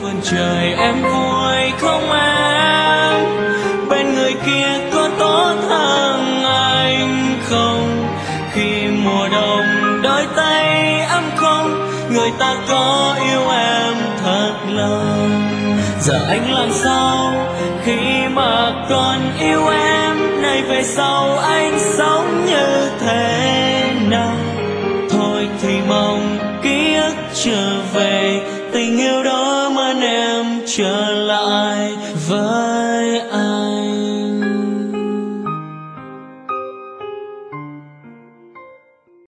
phương trời em vui không em, bên người kia có tốt hơn anh không? Khi mùa đông đôi tay ấm không, người ta có yêu em thật lòng. Giờ anh làm sao khi mà còn yêu em, này về sau anh sống như thế nào? Thôi thì mong ký ức trở về, tình yêu đó mơn em trở lại với